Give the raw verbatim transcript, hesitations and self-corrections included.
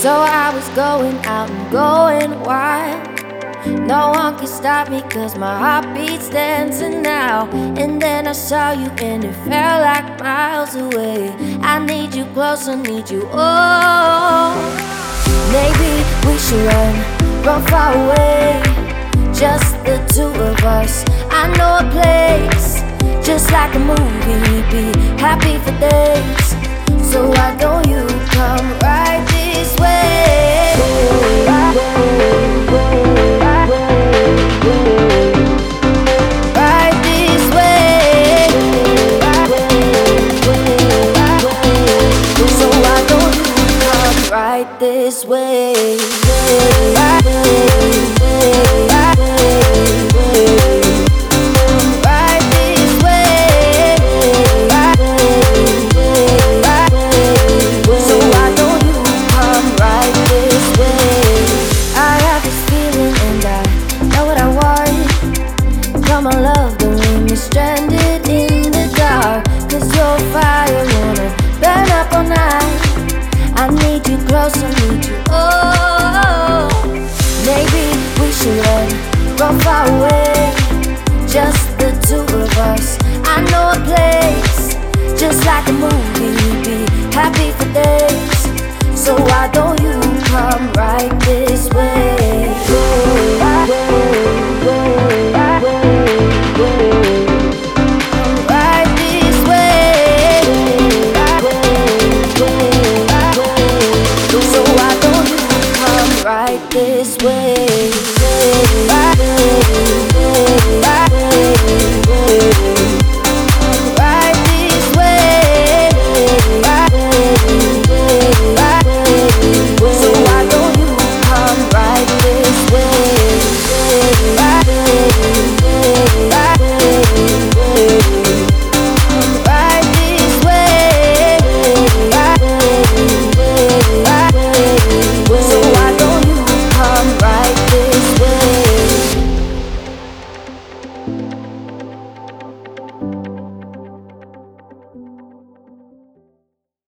So I was going out and going wild. No one can stop me cause my heartbeat's dancing now. And then I saw you and it felt like miles away. I need you close, I need you, oh. Maybe we should run, run far away. Just the two of us, I know a place. Just like a movie, we'd be happy for days. So why don't you come right this way? Right this way. So why don't you come right this way? Come on, love, don't leave me stranded in the dark. Cause your fire wanna burn up all night. I need you close, I need you, oh. Maybe we should run, run far away. Just the two of us, I know a place. Just like a movie, we'd be happy for days. So why don't you come right this way? Oh,